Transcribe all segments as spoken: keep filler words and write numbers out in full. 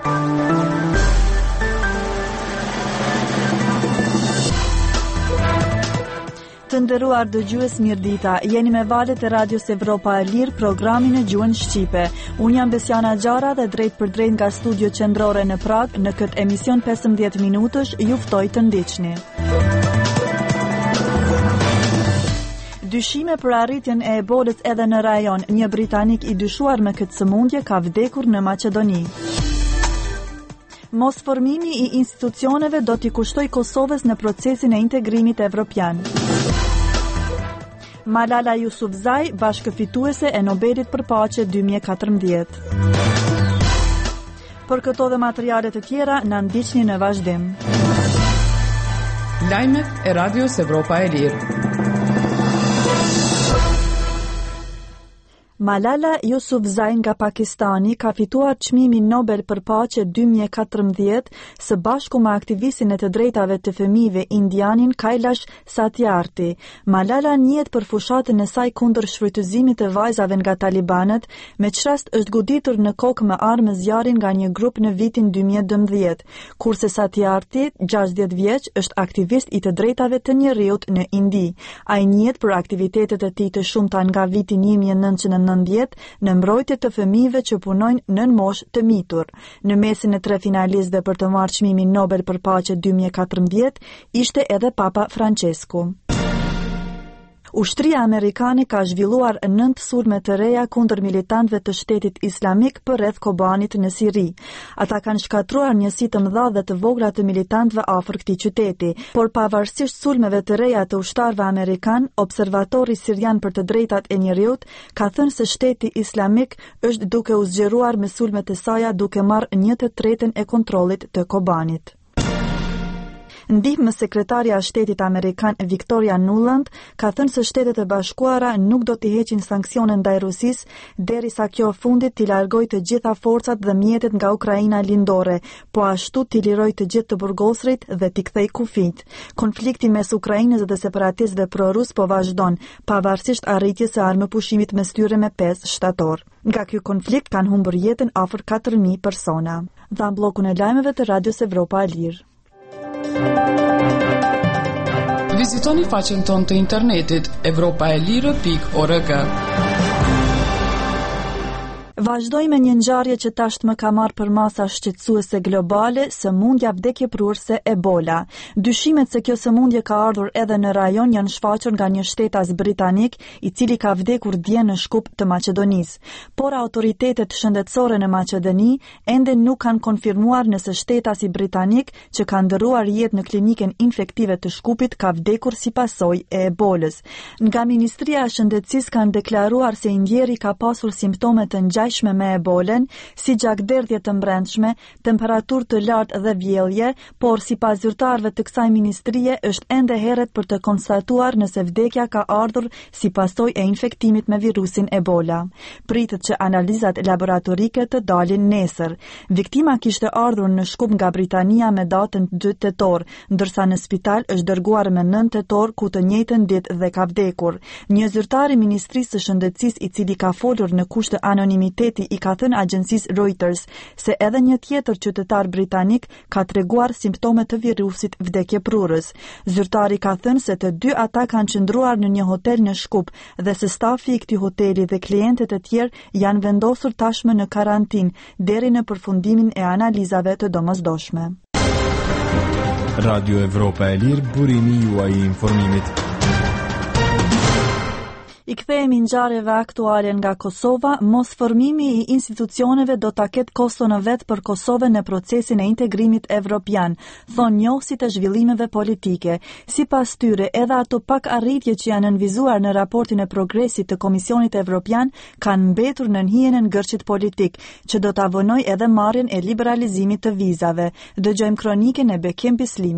Të nderuar dëgjues, mirëdita. Jeni me valët e Radios Evropa e Lirë, programin e gjuhën shqipe. Unë jam Besiana Gjara dhe drejt për drejt nga studio qendrore në Prag, në këtë emision pesëmbëdhjetë minutësh, ju ftoj të ndiqni. Dyshime për arritjen e ebolës edhe në rajon. Një britanik i dyshuar me këtë sëmundje ka vdekur në Maqedoni. Mos formimi i institucioneve do t'i kushtoj Kosovës në procesin e integrimit evropian. Malala Yousafzai, bashkëfituese e Nobelit për Paqe dy mijë e katërmbëdhjetë. Për këto dhe materialet të tjera, na ndiqni në vazhdim. Lajmet e Radios Evropa e Lirë. Malala Yousafzai nga Pakistani ka fituar çmimin Nobel për Paqe dy mijë e katërmbëdhjetë së bashku me aktivistin e të drejtave të fëmijëve indianin Kailash Satyarthi. Malala njihet për fushatën e saj kundër shfrytëzimit të vajzave nga talibanët, me çrast është goditur në kokë me armë zjarri nga një grup në vitin dy mijë e dymbëdhjetë, kurse Satyarthi, gjashtëdhjetë vjeç, është aktivist i të drejtave të njerëzit në Indi. Ai njihet për aktivitetet e tij të shumta nga viti një mijë e nëntëqind e nëntëdhjetë në mbrojtje të fëmijëve që punojnë nën moshë të mitur. Në mesin e tre finalistëve për të marrë çmimin Nobel për Paqe dy mijë e katërmbëdhjetë ishte edhe Papa Francesku. Ushtria amerikane ka zhvilluar nëntë sulme të reja kundër militantëve të Shtetit Islamik përreth Kobanit në Siri. Ata kanë shkatruar njësi të mëdha dhe të vogla të militantëve afër këtij qyteti, por pavarësisht sulmeve të reja të ushtarëve amerikan, observatori sirian për të drejtat e njerëzit ka thënë se Shteti Islamik është duke u zgjeruar me sulmet e saj duke marrë një të tretën e kontrollit të Kobanit. Ndihmë sekretarja e Shtetit Amerikan Victoria Nuland ka thënë se Shtetet e Bashkuara nuk do t'i heqin sanksione ndaj Rusisë derisa kjo fundit t'i largojë të gjitha forcat dhe mjetet nga Ukraina lindore, po ashtu t'i lirojë të gjithë të burgosrit dhe t'i kthejë kufijt. Konflikti mes Ukrainës dhe separatistëve pro-rus po vazhdon, pavarësisht arritjes së armëpushimit mes tyre me pesë shtator. Nga ky konflikt kanë humbur jetën afër katër mijë persona. Dha bllokun e lajmeve të Radios Evropa e Lirë. Vizitoni faqen tonë të internetit evropaelire pikë org. Vazhdoj me një ngjarje që tashmë ka marrë për masa shqetësuese globale, sëmundja vdekjeprurse Ebola. Dyshimet se kjo sëmundje ka ardhur edhe në rajon janë shfaqur nga një shtetas britanik i cili ka vdekur dje në shkup të Maqedonisë. Por autoritetet shëndetësore në Maqedoni ende nuk kanë konfirmuar nëse shtetasi britanik që ka ndërruar jetë në klinikën infektive të shkupit ka vdekur si pasojë e Ebolës. Nga Ministria e Shëndetësisë kanë deklaruar se i ndjeri ka pasur simptome të ngjashme me Ebolën, si gjakderdhje të mbrendshme, temperaturë të lartë dhe vjellje, por sipas zyrtarëve të kësaj ministrie është ende herët për të konstatuar nëse vdekja ka ardhur si pasojë e infektimit me virusin Ebola. Pritet që analizat laboratorike të dalin nesër. Viktima kishte ardhur në shkup nga Britania me datën dy tetor, ndërsa në spital është dërguar me nëntë tetor ku të njëjtën ditë dhe ka vdekur. Një zyrtar i Ministrisë së Shëndetësisë i cili ka folur në kusht të anonimiteti i ka thënë agjencisë Reuters se edhe një tjetër qytetar britanik ka treguar simptome të virusit vdekjeprurës. Zyrtari ka thënë se të dy ata kanë qëndruar në një hotel në Shkup dhe se stafi i këtij hoteli dhe klientët e tjerë janë vendosur tashmë në karantinë deri në përfundimin e analizave të domosdoshme. Radio Evropa e Lirë, burimi juaj i informimit. I kthehemi ngjarjeve aktuale nga Kosova, mos formimi i institucioneve do ta ketë koston e vet për Kosovën në procesin e integrimit evropian, thonë njohësit e zhvillimeve politike. Sipas tyre, edhe ato pak arritje që janë nënvizuar në raportin e progresit të Komisionit Evropian kanë mbetur në hijen e ngërçit politik, që do ta vonojë edhe marrjen e liberalizimit të vizave. Dëgjojmë kronikën e Bekim Bislimit.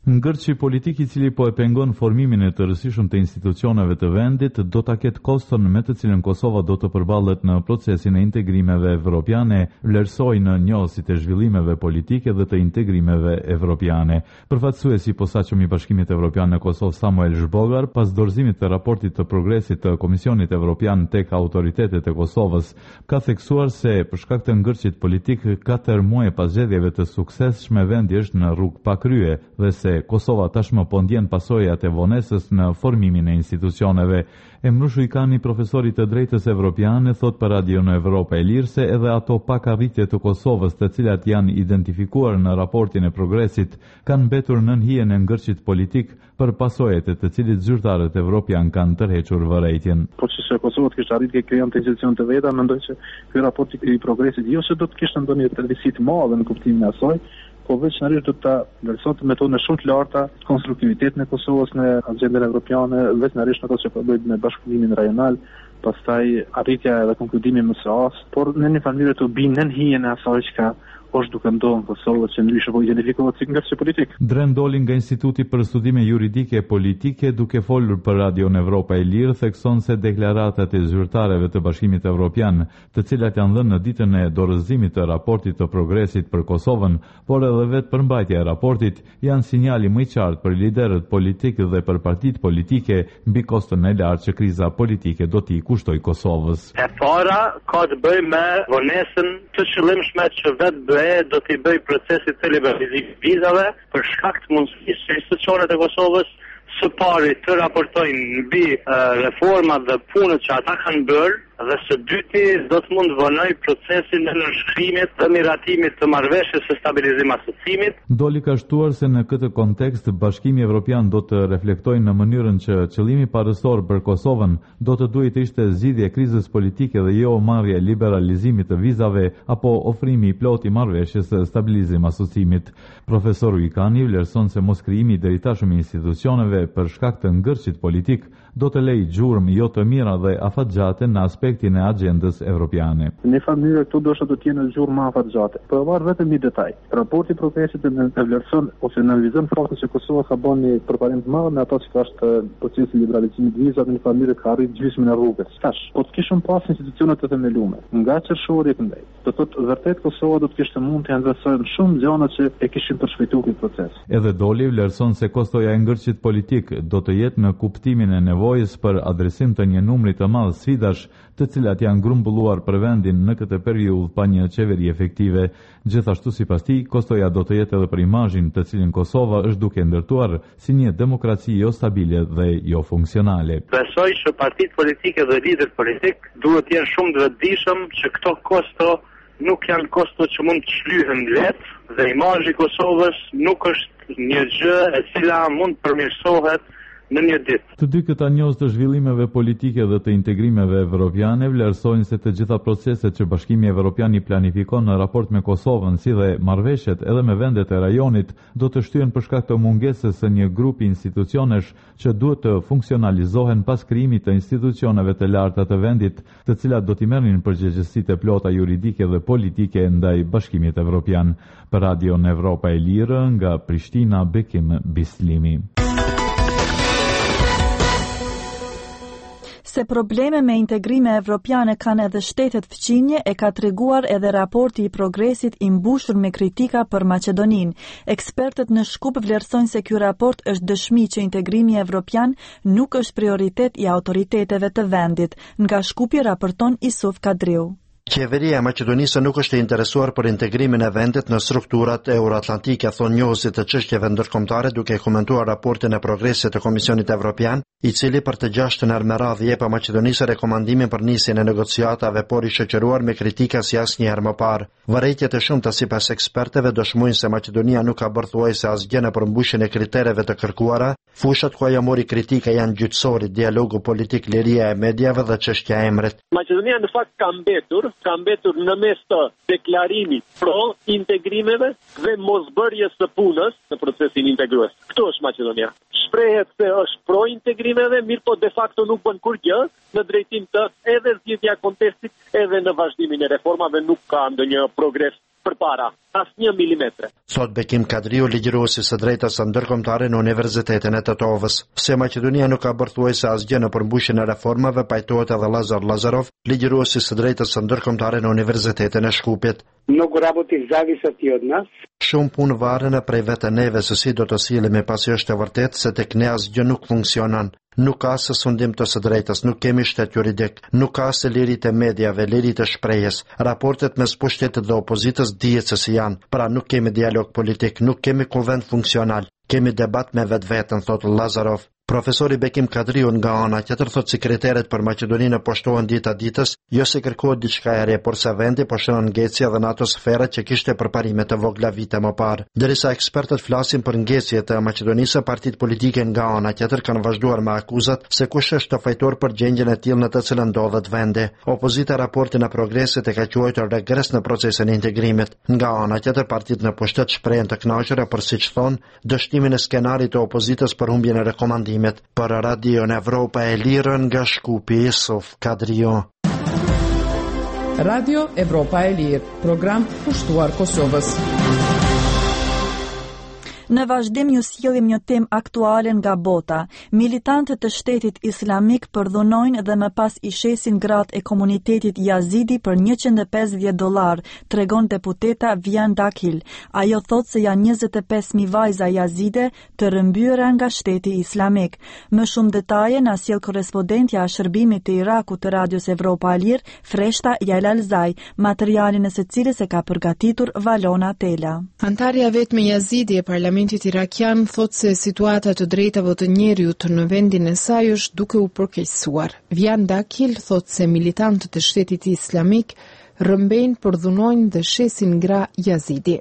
Ngërçi politik i cili po e pengon formimin e të rëndësishëm të institucioneve të vendit do ta ketë koston me të cilën Kosova do të përballet në procesin e integrimeve evropiane, vlerësoi në njohësit e zhvillimeve politike dhe të integrimeve evropiane. Përfaqësuesi i posaçëm i Bashkimit Evropian në Kosovë Samuel Zhbogar, pas dorëzimit të raportit të progresit të Komisionit Evropian tek autoritetet e Kosovës, ka theksuar se për shkak të ngërçit politik katër muaj pas zgjedhjeve të suksesshme vendi është në rrugë pa krye dhe se Kosova tashmë po ndjen pasojat e vonesës në formimin e institucioneve. Emrush Ujkani, profesori të drejtës evropiane, thot për Radio në Evropa e Lirë se edhe ato pak arritje të Kosovës të cilat janë identifikuar në raportin e progresit kanë mbetur nën hijen e ngërçit politik për pasojat e të cilit zyrtarët evropian kanë tërhequr vërejtjen. Po që se Kosova të kishte arritur të krijonte institucion të veta, mendoj se ky raport i progresit jo se do të kishte ndonjë rëndësi të madhe në kuptimin e asaj, po veçanërisht do të vlerësonte metodën shumë të larta të konstruktivitetit në Kosovës në agendën evropiane, veçanërisht ato që po bëjnë me bashkëpunimin rajonal, pastaj arritja edhe konkludimi më së as, por në një mënyrë të binë në hijen e asaj që është duke ndodhur në Kosovë që ndryshe po identifikohet si ngërçi politik. Dren Doli nga Instituti për Studime Juridike e Politike, duke folur për Radio në Evropa e Lirë, thekson se deklaratat e zyrtarëve të Bashkimit Evropian, të cilat janë dhënë në ditën e dorëzimit të raportit të progresit për Kosovën, por edhe vetë përmbajtja e raportit, janë sinjali më i qartë për liderët politikë dhe për partitë politike mbi koston e lartë që kriza politike do t'i kushtoj Kosovës. E para ka të bëjë me vonesën të qëllimshme që vetë bëhe do t'i bëj procesit të liberalizimit vizave për shkak të mundësisë që institucionet e Kosovës së pari të raportojnë mbi reformat dhe punët që ata kanë bërë dhe së dyti do të mund vënoj procesin e nënshkrimit dhe miratimit të marrëveshjes së stabilizim asociimit. Doli ka shtuar se në këtë kontekst Bashkimi Evropian do të reflektojë në mënyrën që qëllimi parësor për Kosovën do të duhet të ishte zgjidhja e krizës politike dhe jo marrja e liberalizimit të vizave apo ofrimi i plotë i marrëveshjes së stabilizim asociimit. Profesor Ujkani vlerëson se mos krijimi i deri tashmë institucioneve për shkak të ngërçit politik do të lejë gjurmë jo të mira dhe afatgjate në aspektin e agendës evropiane. Në mënyrë këtu do të jenë gjurmë afatgjate. Po varet vetëm një detaj. Raporti i progresit e vlerëson ose analizon faktin se Kosova ka bën një përparim të madh në ato që është procesi i liberalizimit të vizave në mënyrë ka arrit gjysmën e rrugës. Tash, po të kishim pas institucione të themeluara, nga qershori këndej. Do të thotë vërtet Kosova do të kishte mund të investojë shumë gjëra që e kishin përshpejtuar këtë proces. Edhe Doli vlerëson se kostoja e ngërçit politik do të jetë në kuptimin e nevojës për adresim të një numri të madh sfidash, të cilat janë grumbulluar për vendin në këtë periudhë pa një qeveri efektive. Gjithashtu sipas tij, kostoja do të jetë edhe për imazhin të cilin Kosova është duke ndërtuar si një demokraci jo stabile dhe jo funksionale. Besoj që partitë politike dhe lider politik duhet të jenë shumë të vetëdijshëm që këto kosto nuk janë kosto që mund të shlyhen letë dhe imazhi i Kosovës nuk është një gjë e cila mund të përmirësohet në një ditë. Të dy këta njohës të zhvillimeve politike dhe të integrimeve evropiane vlerësojnë se të gjitha proceset që Bashkimi Evropian i planifikon në raport me Kosovën, si dhe marrëveshjet edhe me vendet e rajonit, do të shtyhen për shkak të mungesës së një grupi institucionesh që duhet të funksionalizohen pas krijimit të institucioneve të larta të vendit, të cilat do t'i merrnin përgjegjësitë e plota juridike dhe politike ndaj Bashkimit Evropian. Për Radio në Evropa e Lirë, nga Prishtina, Bekim Bislimi. Se probleme me integrime evropiane kanë edhe shtetet fqinje e ka treguar edhe raporti i progresit i mbushur me kritika për Maqedoninë. Ekspertët në Shkup vlerësojnë se ky raport është dëshmi që integrimi evropian nuk është prioritet i autoriteteve të vendit. Nga Shkupi raporton Isuf Kadriu. Qeveria e Maqedonisë nuk është e interesuar për integrimin e vendit në strukturat euroatlantike, thon njohësit të çështjeve ndërkombëtare duke komentuar raportin e progresit të Komisionit Evropian, i cili për të gjashtën herë me radhë jep Maqedonisë rekomandimin për nisjen e negociatave, por i shoqëruar me kritika si asnjëherë më parë. Vërejtjet e shumta sipas ekspertëve dëshmojnë se Maqedonia nuk ka bërë thuajse asgjë në përmbushjen e kritereve të kërkuara. Fushat ku ajo mori kritika janë gjyqësori, dialogu politik, liria e mediave dhe çështja e emrit. Maqedonia në fakt ka mbetur, ka mbetur në mes të deklarimit pro integrimeve dhe mosbërjes së punës në procesin integrues. Kto është Maqedonia? Shprehet se është pro integrimeve, mirë po de facto nuk bën kur gjë në drejtim të edhe zgjidhja kontestit, edhe në vazhdimin e reformave nuk ka ndonjë progres përpara, asnjë milimetre. Thot Bekim Kadriu, ligjëruesi së drejtës së ndërkombëtare në Universitetin e Tetovës. Se Maqedonia nuk ka bërë thuajse asgjë në përmbushjen e reformave, pajtohet edhe Lazar Lazarov, ligjëruesi së drejtës së ndërkombëtare në Universitetin e Shkupit. Много работи зависят и от нас. Shumë punë varen prej vete neve se si do të sillemi, pasi është e vërtetë se tek ne asgjë nuk funksionon. Nuk ka se sundim të së drejtës, nuk kemi shtet juridik, nuk ka se lirit e mediave, lirit e shprehjes. Raportet mes pushtetit dhe opozitës dihet se si janë, pra nuk kemi dialog politik, nuk kemi kuvend funksional, kemi debat me vetë vetën, thot Lazarov. Profesori Bekim Kadriu nga ana tjetër thot sekreteret për Maqedoninë poshtohen dita ditës, jo se kërkohet diçka e re, por se vendi po shënon ngecje dhe në ato sfera që kishte përparime të vogla vite më parë. Derisa ekspertët flasin për ngecje të Maqedonisë, partitë politike nga ana tjetër kanë vazhduar me akuzat se kush është të fajtor për gjendjen e tillë në të cilën ndodhet vendi. Opozita raportin e progresit e ka quajtur regres në procesin e integrimit. Nga ana tjetër partitë në pushtet shprehen të kënaqura për, siç thon, dështimin e skenarit të opozitës për humbjen e rekomandimit. Për Radio Evropa e Lirë nga Shkupi, Yusuf Kadriu. Radio Evropa e Lirë, program pushtuar Kosovës. Në vazhdim ju sjellim një temë aktuale nga bota. Militantët e shtetit islamik përdhunojnë dhe më pas i shesin gratë e komunitetit Yazidi për njëqind e pesëdhjetë dollar, tregon deputeta Vian Dakil. Ajo thot se janë njëzet e pesë mijë vajza Yazide të rëmbyera nga shteti islamik. Më shumë detaje na sjell korrespondentja e shërbimit të Irakut të Radios Evropa e Lirë, Freshta Jalal Zaj, materialin e së cilës e ka përgatitur Valona Tela. Antarja vetme Yazidi e parlamentit irakian thot se situata të drejtave të njeriut në vendin e saj është duke u përkeqësuar. Vian Dakil thot se militantët e shtetit islamik rëmbejnë, përdhunojnë dhe shesin gra Yazidi.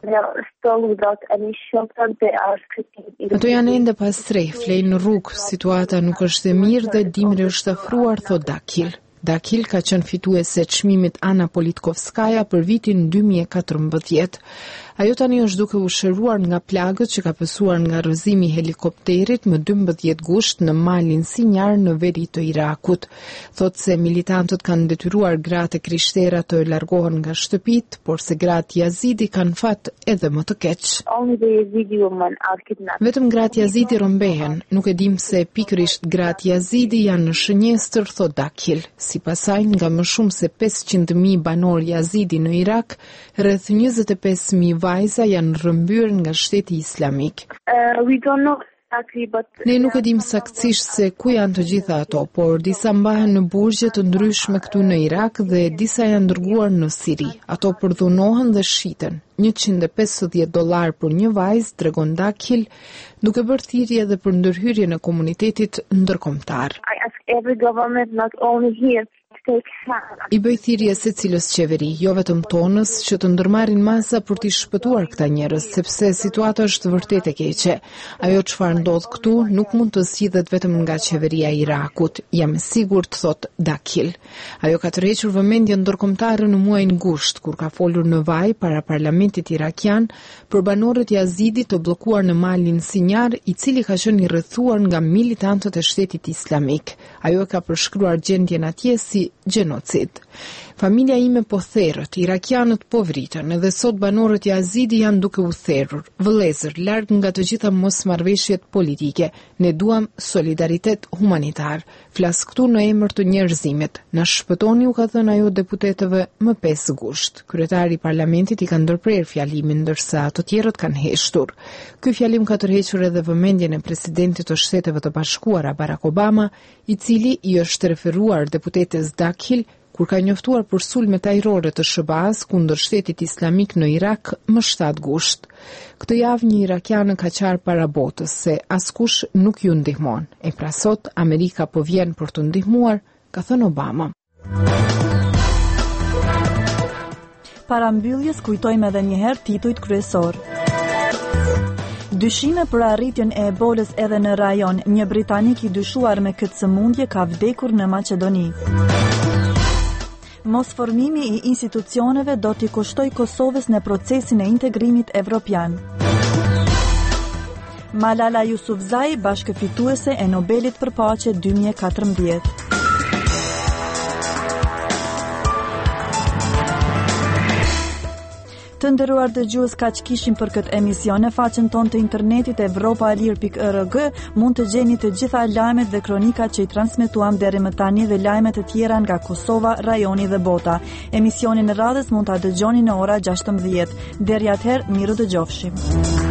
Ato janë ende pas tre, flejnë në rrugë, situata nuk është e mirë dhe dimri është afruar, thot Dakil. Dakil ka qenë fituese e çmimit Ana Politkovskaja për vitin dy mijë e katërmbëdhjetë. Ajo tani është duke u shëruar nga plagët që ka pësuar nga rrëzimi i helikopterit më dymbëdhjetë gusht në malin Sinjar në veri të Irakut. Thot se militantët kanë detyruar gratë e krishtera të largohen nga shtëpit, por se gratë Yazidi kanë fat edhe më të keq. Vetëm gratë Yazidi rëmbehen, nuk e dim se pikërisht gratë Yazidi janë në shënjestër, thot Dakil. Si pasaj nga më shumë se pesëqind mijë banor Yazidi në Irak, rreth njëzet e pesë mijë vajza janë rrëmbyer nga shteti islamik. Uh, we don't know exactly, but... Ne nuk e dim saktësisht se ku janë të gjitha ato, por disa mbahen në burgje të ndryshme këtu në Irak dhe disa janë dërguar në Siri. Ato përdhunohen dhe shiten. njëqind e pesëdhjetë dollar për një vajzë, tregon Dakil, duke bërë thirrje edhe për ndërhyrjen e komunitetit ndërkombëtar. I ask every government, not only here, I bëj thirrje secilës qeveri, jo vetëm tonës, që të ndërmarrin masa për t'i shpëtuar këta njerëz, sepse situata është vërtet e keqe. Ajo çfarë ndodh këtu nuk mund të zgjidhet vetëm nga qeveria e Irakut, jam e sigurt, thot Dakil. Ajo ka tërhequr vëmendjen ndërkombëtare në muajin gusht, kur ka folur në vaj para parlamentit irakian për banorët Yazidi të bllokuar në malin Sinjar, i cili ka qenë i rrethuar nga militantët e shtetit islamik. Ajo ka përshkruar gjendjen atje si genocid. Familja ime po therrët, irakianët po vritën, edhe sot banorët Yazidi janë duke u therrur. Vëllezër, larg nga të gjitha mosmarrveshjet politike, ne duam solidaritet humanitar. Flas këtu në emër të njerëzimit. Na shpëtoni, u ka thënë ajo deputetëve më pesë gusht. Kryetari i parlamentit i ka ndërprer fjalimin, ndërsa të tjerët kanë heshtur. Ky fjalim ka tërhequr edhe vëmendjen e presidentit të Shteteve të Bashkuara Barack Obama, i cili i është referuar deputetes Dakil kur ka njoftuar për sulme ajrore të S B A-s kundër shtetit islamik në Irak më shtatë gusht. Këtë javë një irakianë ka qarë para botës se askush nuk ju ndihmon. E pra sot Amerika po vjen për të ndihmuar, ka thënë Obama. Para mbylljes kujtojmë edhe një herë titujt kryesor. Dyshime për arritjen e ebolës edhe në rajon, një britanik i dyshuar me këtë sëmundje ka vdekur në Maqedoni. Mosformimi i institucioneve do t'i kushtoj Kosovës në procesin e integrimit evropian. Malala Yousafzai, bashkëfituese e Nobelit për Paqe dy mijë e katërmbëdhjetë. Të nderuar dëgjues, kaq kishim për këtë emision. Në faqen tonë të internetit evropaelir pikë org mund të gjeni të gjitha lajmet dhe kronikat që i transmetuam deri më tani dhe lajmet të tjera nga Kosova, rajoni dhe bota. Emisionin e radhës mund ta dëgjoni në ora gjashtëmbëdhjetë. Deri atëherë, miru dëgjofshim.